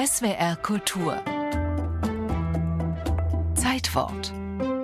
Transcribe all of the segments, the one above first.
SWR Kultur Zeitwort.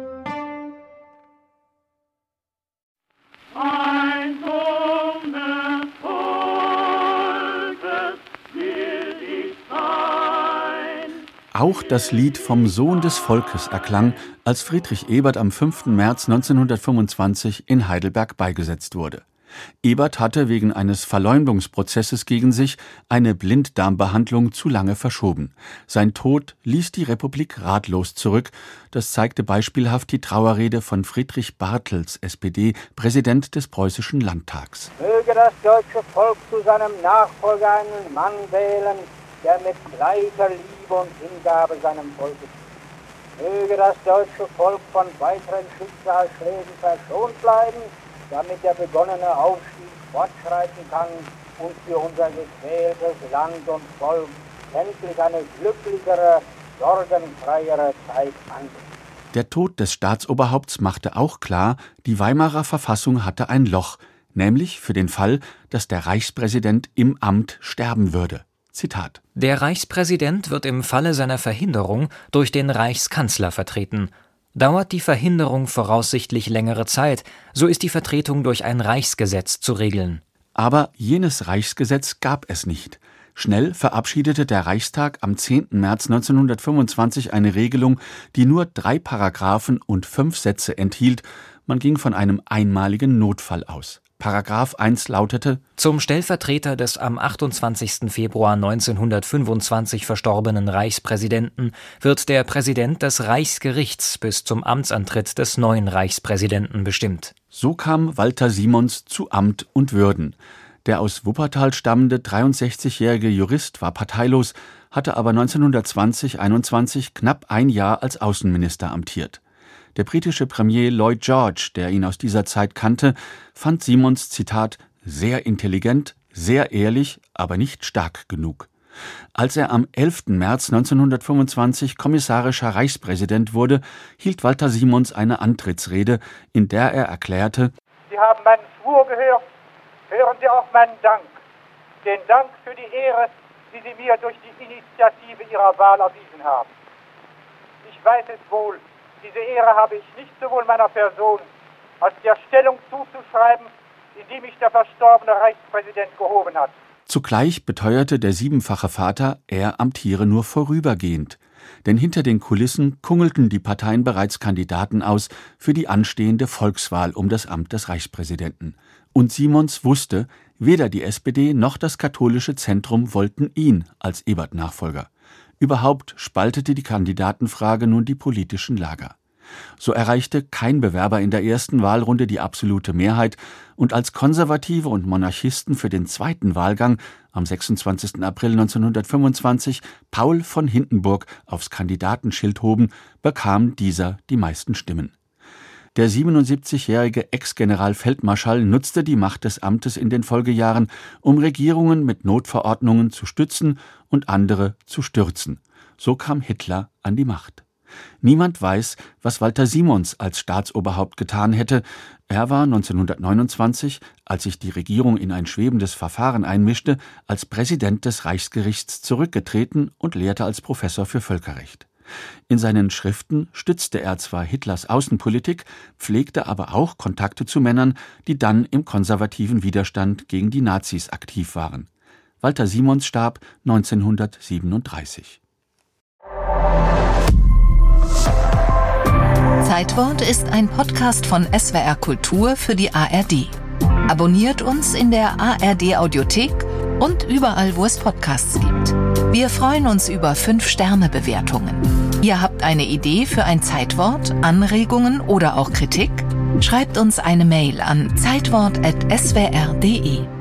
Auch das Lied vom Sohn des Volkes erklang, als Friedrich Ebert am 5. März 1925 in Heidelberg beigesetzt wurde. Ebert hatte wegen eines Verleumdungsprozesses gegen sich eine Blinddarmbehandlung zu lange verschoben. Sein Tod ließ die Republik ratlos zurück. Das zeigte beispielhaft die Trauerrede von Friedrich Bartels, SPD, Präsident des Preußischen Landtags. Möge das deutsche Volk zu seinem Nachfolger einen Mann wählen, der mit gleicher Liebe und Hingabe seinem Volk ist. Möge das deutsche Volk von weiteren Schicksalsschlägen verschont bleiben, damit der begonnene Aufstieg fortschreiten kann und für unser gequältes Land und Volk endlich eine glücklichere, sorgenfreiere Zeit anbricht. Der Tod des Staatsoberhaupts machte auch klar, die Weimarer Verfassung hatte ein Loch, nämlich für den Fall, dass der Reichspräsident im Amt sterben würde. Zitat: Der Reichspräsident wird im Falle seiner Verhinderung durch den Reichskanzler vertreten. Dauert die Verhinderung voraussichtlich längere Zeit, so ist die Vertretung durch ein Reichsgesetz zu regeln. Aber jenes Reichsgesetz gab es nicht. Schnell verabschiedete der Reichstag am 10. März 1925 eine Regelung, die nur 3 Paragraphen und 5 Sätze enthielt. Man ging von einem einmaligen Notfall aus. Paragraph 1 lautete: Zum Stellvertreter des am 28. Februar 1925 verstorbenen Reichspräsidenten wird der Präsident des Reichsgerichts bis zum Amtsantritt des neuen Reichspräsidenten bestimmt. So kam Walter Simons zu Amt und Würden. Der aus Wuppertal stammende 63-jährige Jurist war parteilos, hatte aber 1920/21 knapp ein Jahr als Außenminister amtiert. Der britische Premier Lloyd George, der ihn aus dieser Zeit kannte, fand Simons, Zitat, sehr intelligent, sehr ehrlich, aber nicht stark genug. Als er am 11. März 1925 kommissarischer Reichspräsident wurde, hielt Walter Simons eine Antrittsrede, in der er erklärte: Sie haben meinen Schwur gehört, hören Sie auch meinen Dank. Den Dank für die Ehre, die Sie mir durch die Initiative Ihrer Wahl erwiesen haben. Ich weiß es wohl, diese Ehre habe ich nicht sowohl meiner Person als der Stellung zuzuschreiben, in die mich der verstorbene Reichspräsident gehoben hat. Zugleich beteuerte der siebenfache Vater, er amtiere nur vorübergehend. Denn hinter den Kulissen kungelten die Parteien bereits Kandidaten aus für die anstehende Volkswahl um das Amt des Reichspräsidenten. Und Simons wusste, weder die SPD noch das katholische Zentrum wollten ihn als Ebert-Nachfolger. Überhaupt spaltete die Kandidatenfrage nun die politischen Lager. So erreichte kein Bewerber in der ersten Wahlrunde die absolute Mehrheit, und als Konservative und Monarchisten für den zweiten Wahlgang am 26. April 1925 Paul von Hindenburg aufs Kandidatenschild hoben, bekam dieser die meisten Stimmen. Der 77-jährige Ex-Generalfeldmarschall nutzte die Macht des Amtes in den Folgejahren, um Regierungen mit Notverordnungen zu stützen und andere zu stürzen. So kam Hitler an die Macht. Niemand weiß, was Walter Simons als Staatsoberhaupt getan hätte. Er war 1929, als sich die Regierung in ein schwebendes Verfahren einmischte, als Präsident des Reichsgerichts zurückgetreten und lehrte als Professor für Völkerrecht. In seinen Schriften stützte er zwar Hitlers Außenpolitik, pflegte aber auch Kontakte zu Männern, die dann im konservativen Widerstand gegen die Nazis aktiv waren. Walter Simons starb 1937. Zeitwort ist ein Podcast von SWR Kultur für die ARD. Abonniert uns in der ARD Audiothek und überall, wo es Podcasts gibt. Wir freuen uns über 5-Sterne-Bewertungen. Ihr habt eine Idee für ein Zeitwort, Anregungen oder auch Kritik? Schreibt uns eine Mail an zeitwort@swr.de.